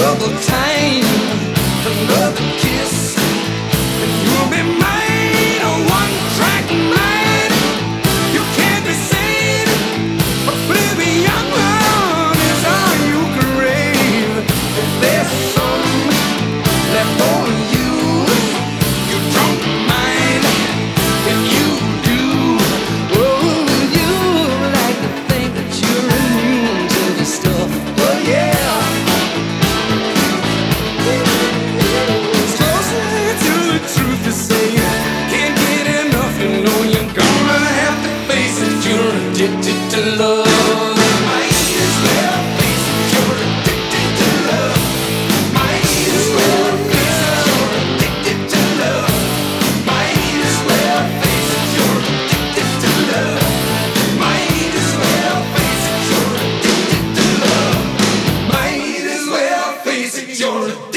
double time, another kiss, and you'll be mine, a one-track mind. You can't be sane, oblivion is all you crave. If there's some left for you, you don't mind. If you do, oh, you like to think that you're immune to the stuff. But yeah, it's closer to the truth to say. Can't get enough, you know you're gonna have to face it. You're addicted to love. Might as well face it. You're addicted to love. Might as well face it. You're addicted to love. Might as well face it. You're addicted to love. Might as well face it. You're addicted to love. Might as well face it. You're